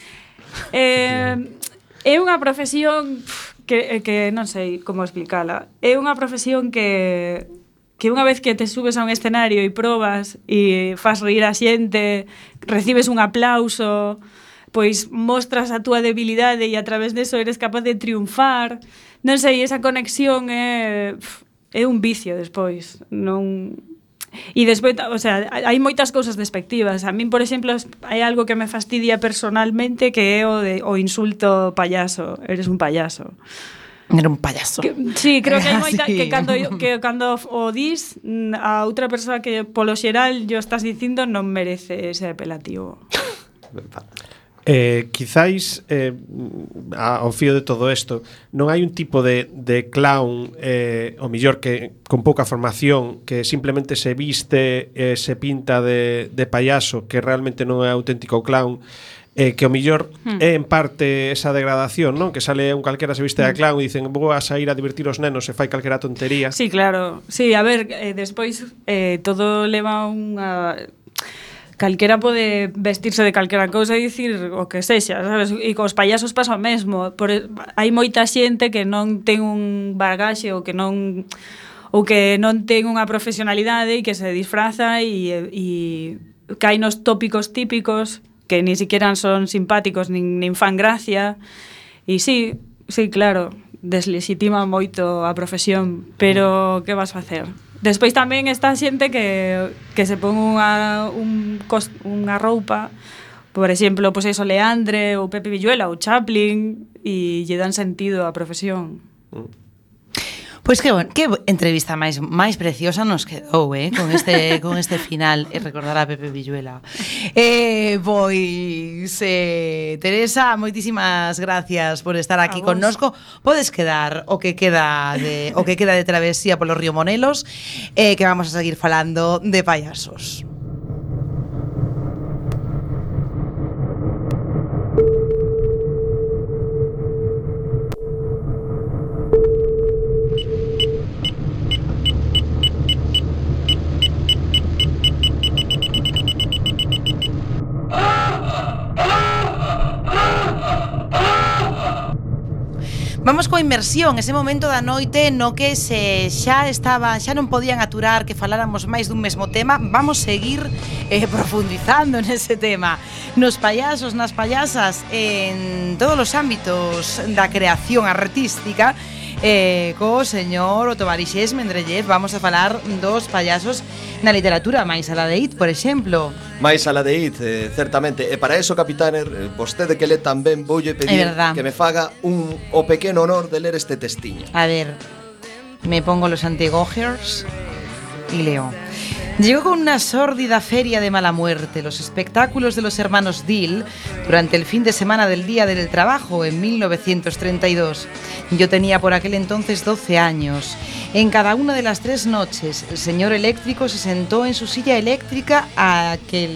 é unha profesión que non sei como explicala. É unha profesión que unha vez que te subes a un escenario e probas e fas reír a xente, recibes un aplauso, pois mostras a túa debilidade e a través deso eres capaz de triunfar. Non sei, esa conexión é un vicio despois. Non... E despois, o sea, hai moitas cousas despectivas. A min, por exemplo, hai algo que me fastidia personalmente que é o insulto payaso. Eres un payaso. Era un payaso. Sí, creo que hai moita que cando o dis a outra persoa que polo xeral yo estás dicindo non merece ese apelativo. Quizáis ao fío de todo isto non hai un tipo de clown o mellor que con pouca formación que simplemente se viste se pinta de payaso que realmente non é auténtico clown que o mellor é en parte esa degradación, non? Que sale un calquera se viste de clown e dicen vou a sair a divertir os nenos e fai calquera tontería. Sí, claro. Sí, a ver, despois todo leva unha... Calquera pode vestirse de calquera cousa e dicir o que sexa, sabes? E cos payasos pasa o mesmo. Hai moita xente que non ten un bagaxe ou que non ten unha profesionalidade e que se disfraza e cae nos tópicos típicos que ni siquiera son simpáticos nin fan gracia. E sí, claro, deslegitima moito a profesión, pero que vas facer? Despois tamén está xente que se pon unha roupa, por exemplo, pois eso, Leandre ou Pepe Villuela ou Chaplin e lle dan sentido á profesión. Pois que entrevista máis preciosa nos quedou, con este final e recordar a Pepe Villuela. Pois Teresa, moitísimas gracias por estar aquí connosco. Podes quedar o que queda de travesía polo río Monelos, que vamos a seguir falando de payasos. coa inmersión, ese momento da noite no que xa non podían aturar que faláramos máis dun mesmo tema. Vamos seguir profundizando nese tema, nos payasos, nas payasas, en todos os ámbitos da creación artística. Co señor Otto Varixés Mendrellev vamos a falar dos payasos na literatura, máis alá de It, por exemplo. Máis alá de It, certamente. E para eso, Capitaner, vostede que le tamén voulle pedir que me faga o pequeno honor de ler este testiño. A ver, me pongo los antigogers y leo. Llegó con una sórdida feria de mala muerte los espectáculos de los hermanos Dill durante el fin de semana del Día del Trabajo en 1932. Yo tenía por aquel entonces 12 años. En cada una de las 3 noches, el señor eléctrico se sentó en su silla eléctrica a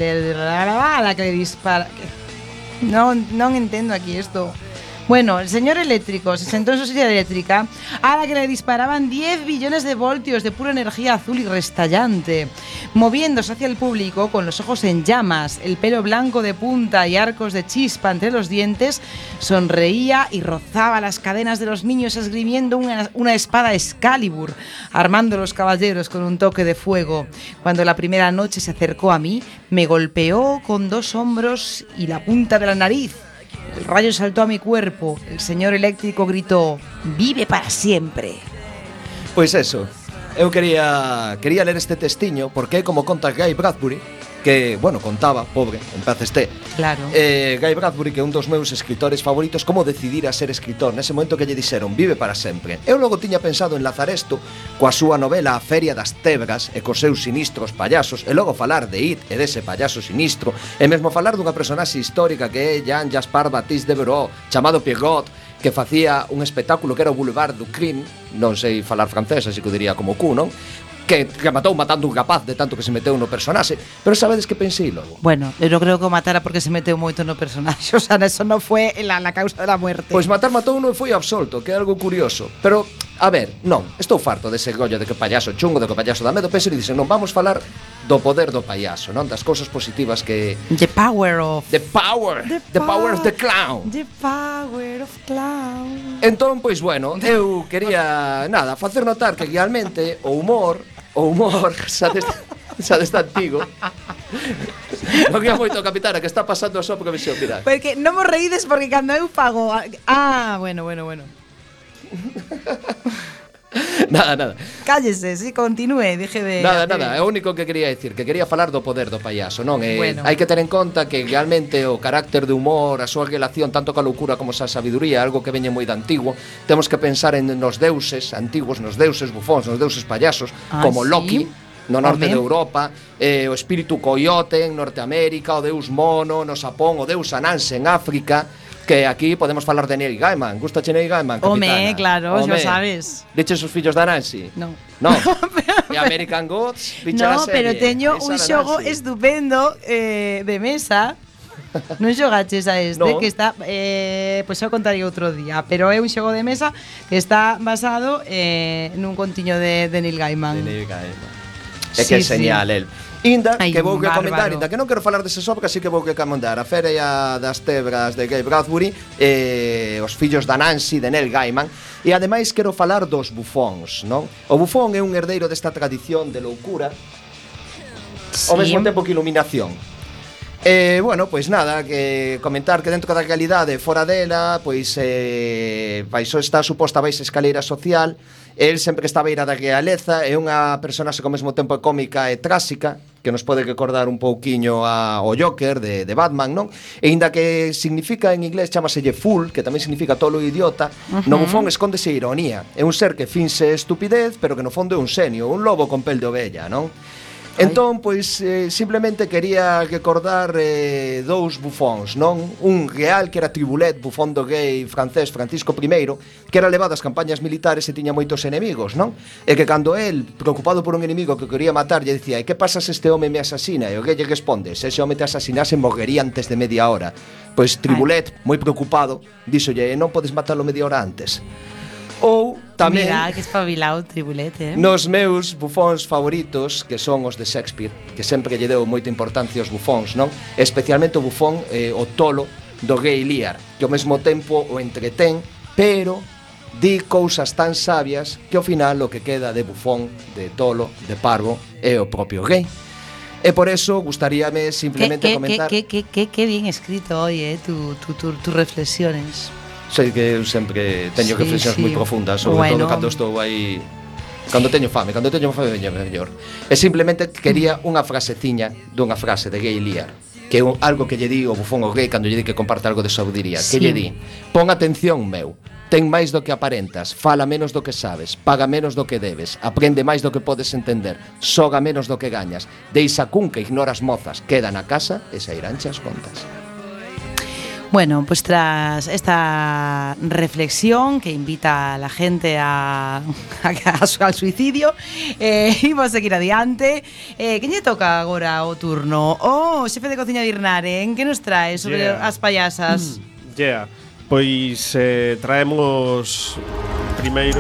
la que le dispara... No entiendo aquí esto. Bueno, el señor eléctrico se sentó en su silla eléctrica a la que le disparaban 10 billones de voltios de pura energía azul y restallante, moviéndose hacia el público con los ojos en llamas, el pelo blanco de punta y arcos de chispa entre los dientes, sonreía y rozaba las cadenas de los niños esgrimiendo una espada Excalibur, armando los caballeros con un toque de fuego. Cuando la primera noche se acercó a mí, me golpeó con 2 hombros y la punta de la nariz. El rayo saltó a mi cuerpo. El señor eléctrico gritó: «Vive para siempre». Pois eso, eu quería ler este testiño porque é como conta Guy Bradbury, que, bueno, contaba, pobre, en paz esté. Claro. Guy Bradbury, que é un dos meus escritores favoritos, como decidir a ser escritor nese momento que lle dixeron vive para sempre. Eu logo tiña pensado enlazar isto coa súa novela A Feria das Tebras e cos seus sinistros payasos, e logo falar de It e dese payaso sinistro, e mesmo falar dunha personaxe histórica que é Jean-Gaspard Baptiste Devereux, chamado Pierrot, que facía un espectáculo que era o Boulevard du Crime, non sei falar francés, así que o diría como Q, non? Que matou matando un rapaz de tanto que se meteu no personaxe. Pero sabedes que pensei logo? Bueno, eu non creo que o matara porque se meteu moito no personaxe. O sea, eso non foi la causa da muerte. Pois matou non foi absolto, que é algo curioso. Pero, a ver, non, estou farto dese rollo de que payaso chungo, de que payaso dá medo. Penso e dicen, non, vamos falar do poder do payaso, non? Das cousas positivas que... The power of... The power of the clown. The power of clown. Entón, pois, bueno, eu quería, nada, facer notar que realmente o humor xa deste antigo. Non quería moito, capitana, que está pasando a súa profesión, mira. Porque non vos reídes porque cando eu pago... bueno. Nada. Cállese, si, continúe, deje de... Nada, é o único que quería dicir, que quería falar do poder do payaso, non? Hai que ter en conta que realmente o carácter de humor, a súa relación tanto coa loucura como a sabiduría, algo que veñe moi de antigo. Temos que pensar en nos deuses antigos, nos deuses bufóns, nos deuses payasos, como Loki, no norte de Europa, o espírito coyote en Norteamérica, o deus mono no Xapón, o deus Anansi en África. Que aquí podemos falar de Neil Gaiman. Gustache Neil Gaiman, capitana? Home, claro, xa sabes. Diches os fillos de Anansi? Non. E American Gods, bicha la serie. No, pero teño un xogo estupendo de mesa. Non xogaches a este, no. Que está... pois eu contaría outro día. Pero é un xogo de mesa que está basado nun contiño de Neil Gaiman. De Neil Gaiman. É que é señal, el. Inda, que vou que comentar, inda que non quero falar dese obra, así que vou que comentar A Feria das Tebras de Guy Bradbury, Os fillos da Nancy de Neil Gaiman, e ademais quero falar dos bufóns, non? O bufón é un herdeiro desta tradición de loucura, ao mesmo tempo que iluminación. Bueno, pois nada, que comentar que dentro da realidade, fora dela, pois baixo está suposta a baixa escaleira social. El sempre que está a beira da realeza, é unha personaxe que ao mesmo tempo é cómica e tráxica, que nos pode recordar un pouquiño ao Joker de Batman, non? E inda que significa en inglés, chamaselle fool, que tamén significa tolo e idiota, no bufón escóndese ironía. É un ser que finse estupidez, pero que no fondo é un xenio, un lobo con pel de ovella, non? Entón, pois, simplemente quería recordar dous bufóns, non? Un real, que era Tribulet, bufón do rei francés Francisco I, que era levado ás campañas militares e tiña moitos enemigos, non? E que cando el, preocupado por un enemigo que quería matar, lle dicía: "E que pasa se este home me asasina?" E o rei lle responde: "Se ese home te asasinase, morrería antes de media hora." Pois Tribulet, moi preocupado, díxolle: "Non podes matalo media hora antes." Ou tamén... Mira, que espabilado Tribulet, Nos meus bufóns favoritos, que son os de Shakespeare, que sempre lle deu moita importancia aos bufóns, non? Especialmente o bufón, o tolo do rei Lear, que ao mesmo tempo o entretén, pero di cousas tan sabias que ao final o que queda de bufón, de tolo, de parvo é o propio rei. E por eso gustaríame simplemente comentar... Qué bien escrito hoy, tus reflexiones. Sei que eu sempre teño reflexións moi profundas, sobre todo cando estou aí... Cando teño fame veña mellor. E simplemente quería unha fraseciña dunha frase de Gay Lear, que é algo que lle di o bufón ao rei cando lle di que comparte algo de sabiduría, que lle di: pon atención, meu, ten máis do que aparentas, fala menos do que sabes, paga menos do que debes, aprende máis do que podes entender, soga menos do que gañas, deixa cun que ignoras mozas, queda na casa e sairánche as contas. Bueno, pues tras esta reflexión que invita a la gente al suicidio, imos seguir adiante. Quen lle toca agora o turno? Xefe de cociña de Irnaren, que nos trae sobre as payasas? Pois traemos primeiro...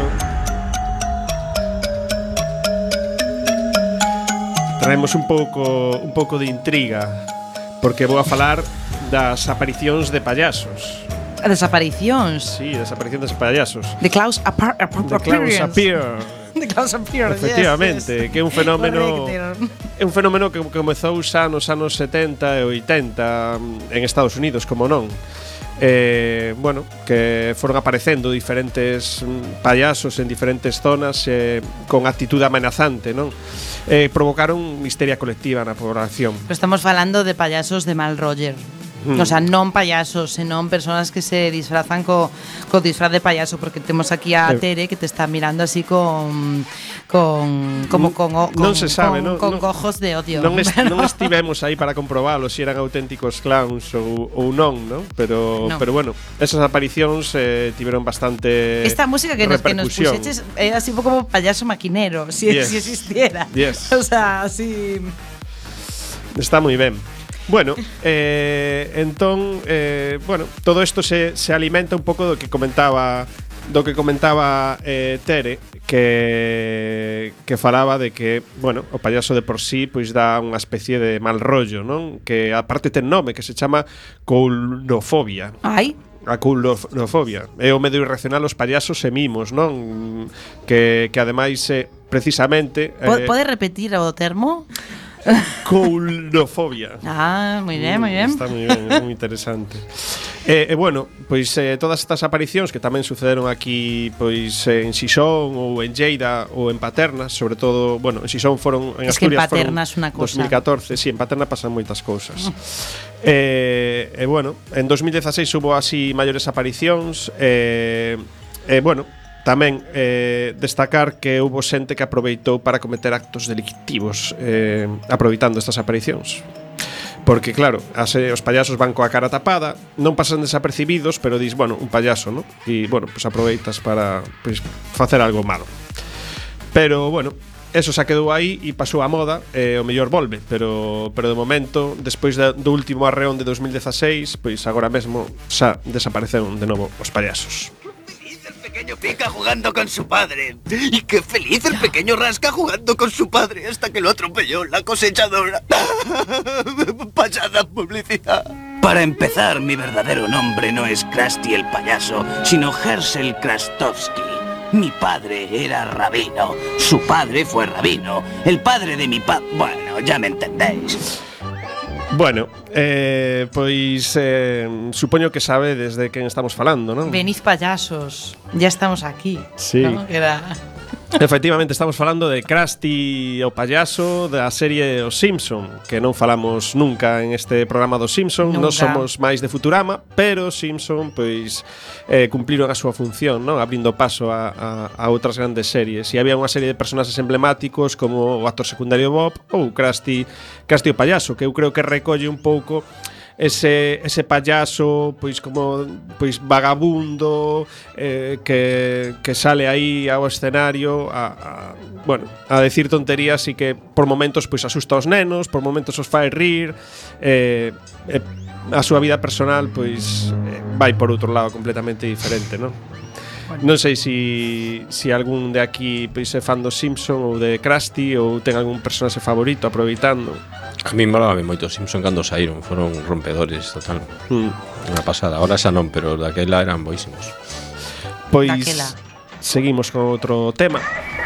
Traemos un pouco de intriga, porque vou a falar das aparicións de payasos. Desaparicións? Sí, desaparicións de payasos. The Klaus Appear. The Klaus Appear, efectivamente, que é un fenómeno que comezou xa nos anos 70 e 80 en Estados Unidos, como non. Bueno, que foron aparecendo diferentes payasos en diferentes zonas con actitude amenazante, non? Provocaron histeria colectiva na población. Pero estamos falando de payasos de mal roller. O sea, non payasos, senón personas que se disfrazan co disfraz de payaso, porque temos aquí a Tere que te está mirando así con non se sabe, con ojos de odio. Non estivemos aí para comprobalo se eran auténticos clowns ou non, ¿no? Pero bueno, esas aparicións tiveron bastante esta música que nos puxeches é así un pouco como payaso maquinero, si existiera. O sea, así está moi ben. Bueno, entón, bueno, todo isto se alimenta un pouco do que comentaba Tere, que falaba de que, bueno, o payaso de por sí pois dá unha especie de mal rollo, non? Que aparte ten nome, que se chama coulnofobia. Ai. A coulnofobia é o medo irracional aos payasos e mimos, non? Que ademais precisamente Pode repetir o termo? Coulnofobia. Moi ben, moi ben. Está moi ben, é moi interesante. Bueno, pois todas estas aparicións que tamén sucederon aquí pois en Xixón ou en Lleida ou en Paterna, sobre todo, bueno, en Xixón foron en Asturias, que en Paterna é unha cousa. 2014, en Paterna pasan moitas cousas. Bueno, en 2016 hubo así maiores aparicións bueno, tamén destacar que houbo xente que aproveitou para cometer actos delictivos aproveitando estas aparicións. Porque claro, os payasos van coa cara tapada, non pasan desapercibidos, pero dis, bueno, un payaso, ¿no? E bueno, pues aproveitas para pues, facer algo malo. Pero bueno, eso xa quedou aí e pasou a moda, o mellor volve, pero de momento, despois do último arreón de 2016, pois agora mesmo xa desapareceron de novo os payasos. Pequeño Pica jugando con su padre. Y qué feliz el pequeño Rasca jugando con su padre hasta que lo atropelló la cosechadora. Pasada publicidad. Para empezar, mi verdadero nombre no es Krusty el payaso, sino Herschel Krastovsky. Mi padre era rabino. Su padre fue rabino. El padre de mi padre... Bueno, ya me entendéis. Bueno, pois supoño que sabe desde quen estamos falando, non? Venid payasos, ya estamos aquí, sí. ¿No? Efectivamente, estamos falando de Krusty o payaso da serie Os Simpson, que non falamos nunca en este programa dos Simpson. Nós somos máis de Futurama, pero Os Simpson pois cumpliron a súa función, non? Abrindo paso a outras grandes series. E había unha serie de personaxes emblemáticos como o actor secundario Bob ou Krusty o payaso, que eu creo que recolle un pouco ese payaso pois como pois vagabundo que sale aí ao escenario bueno, a decir tonterías e que por momentos pois asusta aos nenos, por momentos os fai rir, a súa vida personal pois vai por outro lado completamente diferente, non? Non sei se algún de aquí pois é fan dos Simpson ou de Krusty ou ten algún personaxe favorito aproveitando. A mí molaba moito os Simpson cando saíron, foron rompedores total. Unha pasada, ahora xa non, pero daquela eran boísimos. Pois daquela. seguimos con outro tema.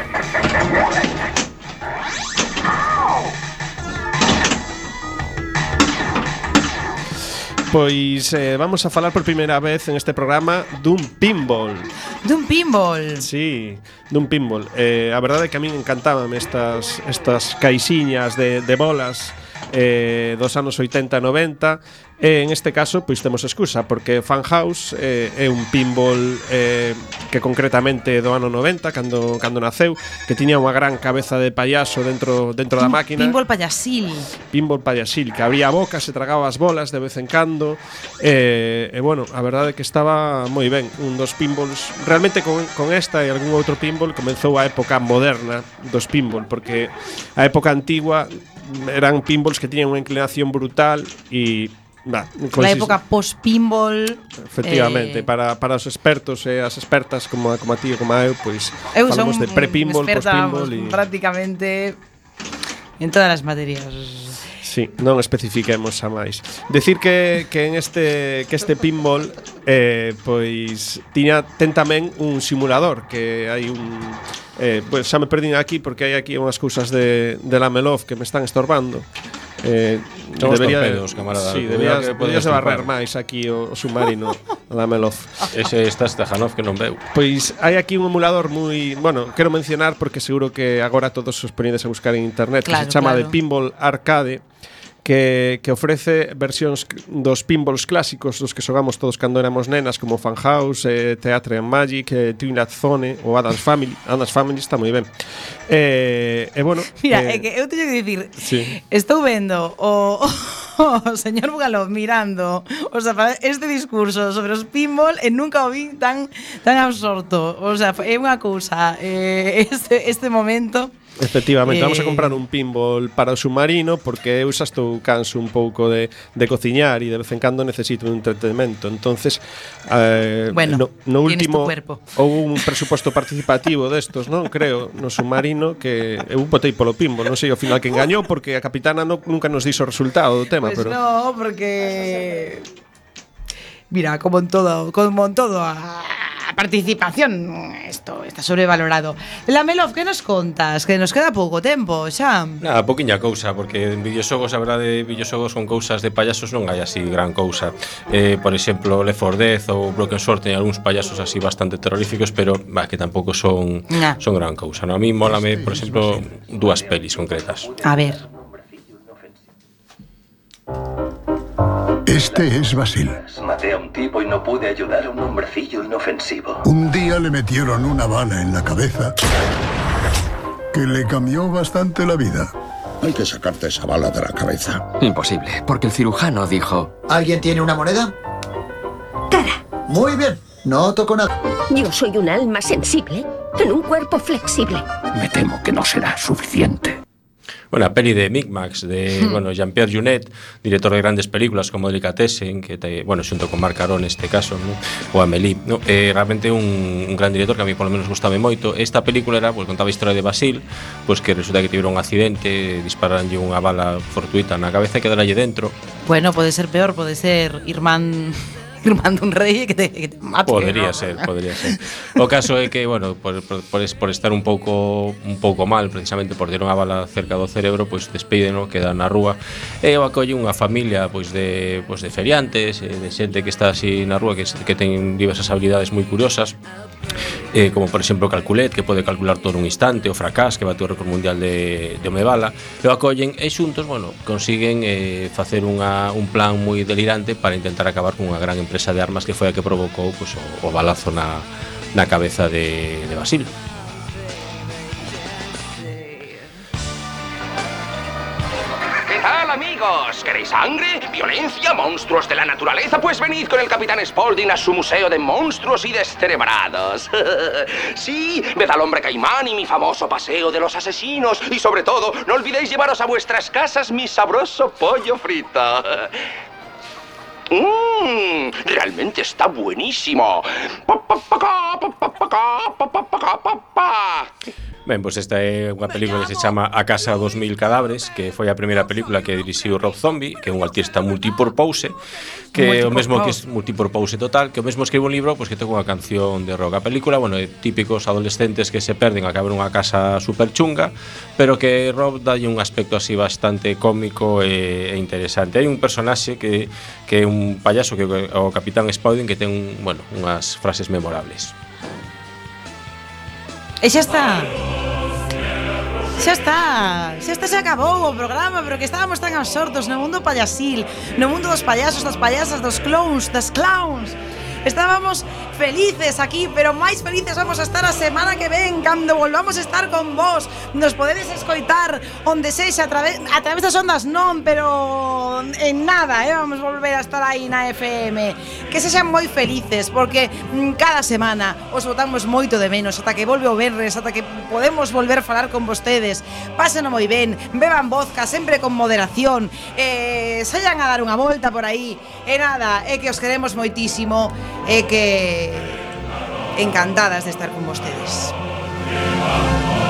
Pois vamos a falar por primeira vez en este programa dun pinball. Dun pinball. Sí, dun pinball. A verdade é que a min encantaban estas caixiñas de bolas dos anos 80 e 90. En este caso, pois temos excusa, porque Funhouse é un pinball que concretamente do ano 90, cando naceu, que tiña unha gran cabeza de payaso dentro da máquina. Pinball payasil. Pinball payasil, que abría a boca, se tragaba as bolas de vez en cando. Bueno, a verdade é que estaba moi ben. Un dos pinballs, realmente con esta e algún outro pinball, comenzou a época moderna dos pinball, porque a época antigua eran pinballs que tiñan unha inclinación brutal e la época post-pinball. Efectivamente, para os expertos e as expertas como a ti e como a eu, pois falamos de pre-pinball, post-pinball e prácticamente en todas as materias. Sí, non especifiquemos a máis. Decir que este pinball pois ten tamén un simulador, que hai un pois xa me perdín aquí porque hai aquí unhas cousas de Lamelov que me están estorbando. Debería torpedos, camarada. Sí, deberías barrer máis aquí o submarino Lamelov. Ese está Stajanov que non veu. Pois hai aquí un emulador moi, bueno, quero mencionar porque seguro que agora todos os poñedes a buscar en internet, claro, que se chama de Pinball Arcade, que ofrece versións dos pinballs clásicos dos que xogamos todos cando éramos nenas, como Funhouse, Theatre and Magic, Twilight Zone ou Addams Family. Addams Family está moi ben. Bueno, mira, é que eu teño que dicir, sí. Estou vendo o señor Bugalov mirando, o sea, este discurso sobre os pinball e nunca o vi tan absorto. O sea, é unha cousa este momento. Efectivamente, vamos a comprar un pinball para o submarino porque eu xa estou canso un pouco de cociñar e de vez en cando necesito un entretenimento. Entonces, bueno, no último houve un presuposto participativo destos, non? Creo, no submarino que eu botei polo pinball, non sei ao final que engañou porque a capitana nunca nos dixo o resultado do tema, pues pero no, porque mira, como en todo a participación esto está sobrevalorado. Lamelov, que nos contas? Que nos queda pouco tempo xa. Nada, poquinha cousa, porque en videoxogos, a verdade, videoxogos con cousas de payasos non hai así gran cousa. Por exemplo, Left 4 Dead ou Broken Sword ten algúns payasos así bastante terroríficos, pero que tampouco son gran cousa, no? A mí mólame, por exemplo, dúas pelis concretas. A ver. Este es Basil. Maté a un tipo y no pude ayudar a un hombrecillo inofensivo. Un día le metieron una bala en la cabeza que le cambió bastante la vida. Hay que sacarte esa bala de la cabeza. Imposible, porque el cirujano dijo... ¿Alguien tiene una moneda? Tara. Muy bien, no toco nada. Yo soy un alma sensible en un cuerpo flexible. Me temo que no será suficiente. Bueno, a peli de Micmacs de Jean-Pierre Jeunet, director de grandes películas como Delicatessen, que xunto con Marc Caron neste caso, ¿no? Ou Amélie, ¿no? Realmente un gran director que a mí polo menos gustaba moito. Esta película era, contaba a historia de Basil, que resulta que tiveron un accidente, dispararanlle unha bala fortuita na cabeza e quedaralle dentro. Bueno, pode ser peor, pode ser irmán un rei que te mate. Podría ser. O caso é que, bueno, por estar un pouco mal, precisamente por ter unha bala cerca do cerebro, pois despídeno, queda na rúa e o acolle unha familia de feriantes, de xente que está así na rúa que ten diversas habilidades moi curiosas, como por exemplo Calculet, que pode calcular todo un instante, o Fracás, que bate o récord mundial de home bala, e o acollen e xuntos, consiguen facer un plan moi delirante para intentar acabar con unha gran empresa de armas que foi a que provocou o balazo na cabeza de Basil. ¿Qué tal, amigos? ¿Queréis sangre? ¿Violencia? ¿Monstruos de la naturaleza? Pues venid con el Capitán Spaulding a su museo de monstruos y descerebrados. Sí, ved al hombre caimán y mi famoso paseo de los asesinos. Y sobre todo, no olvidéis llevaros a vuestras casas mi sabroso pollo frito. Realmente está buenísimo. Ben, pois esta é unha película que se chama A Casa dos Mil Cadáveres, que foi a primeira película que dirixiu Rob Zombie, que é un artista multipurpose, que é o mesmo que é multipurpose total, que o mesmo escribe un libro, pois que ten unha canción de rock. A película, bueno, é típicos adolescentes que se perden a caber unha casa super chunga, pero que Rob dalle un aspecto así bastante cómico e interesante. Hai un personaxe que é un payaso, que é o Capitán Spaulding, que ten unhas frases memorables. E xa está. Se acabou o programa, pero que estábamos tan absortos no mundo payasil, no mundo dos payasos, das payasas, dos clowns, das clowns. Estábamos felices aquí, pero máis felices vamos a estar a semana que ven, cando volvamos a estar con vos. Nos podedes escoitar onde sexa, a través das ondas non, pero en nada, vamos volver a estar aí na FM. Que sexan moi felices, porque cada semana os botamos moito de menos, ata que volve o venres, ata que podemos volver a falar con vostedes. Páseno moi ben, beban vodka, sempre con moderación, saian a dar unha volta por aí. E nada, é que os queremos moitísimo, é que encantadas de estar con vostedes.